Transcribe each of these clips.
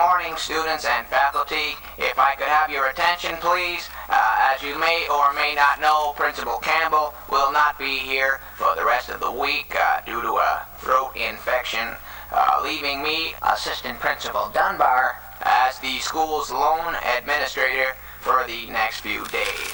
morning, students and faculty. If I could have your attention, please. As you may or may not know, Principal Campbell will not be here for the rest of the week due to a throat infection, leaving me, Assistant Principal Dunbar, as the school's lone administrator for the next few days.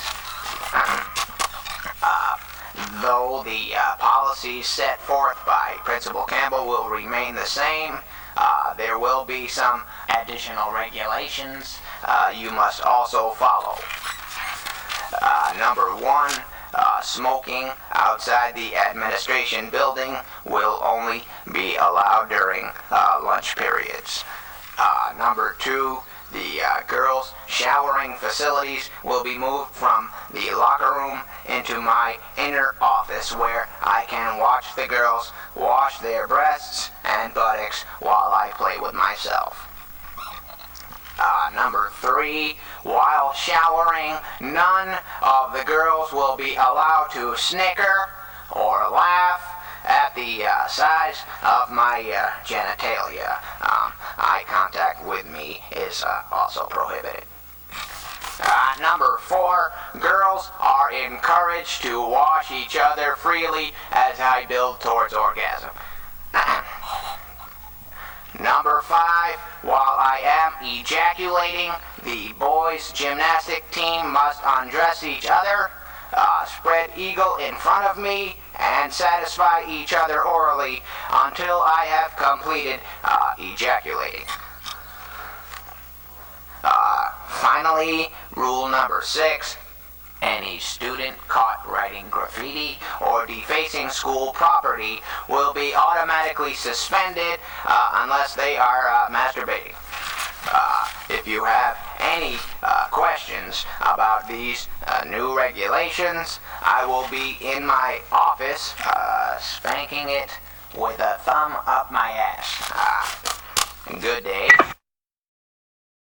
Though the policies set forth by Principal Campbell will remain the same, there will be some additional regulations you must also follow. Number 1, smoking outside the administration building will only be allowed during lunch periods. Number 2, the girls' showering facilities will be moved from the locker room into my inner office where I can watch the girls wash their breasts and buttocks while I play with myself. Number 3, while showering, none of the girls will be allowed to snicker or laugh at the size of my genitalia. Eye contact with me is also prohibited. Number 4, girls are encouraged to wash each other freely as I build towards orgasm. Number 5, while I am ejaculating, the boys' gymnastic team must undress each other, spread eagle in front of me, and satisfy each other orally until I have completed ejaculating. Finally, rule number 6, any student caught writing graffiti or defacing school property will be automatically suspended unless they are masturbating. If you have any questions about these new regulations, I will be in my office spanking it with a thumb up my ass. Good day.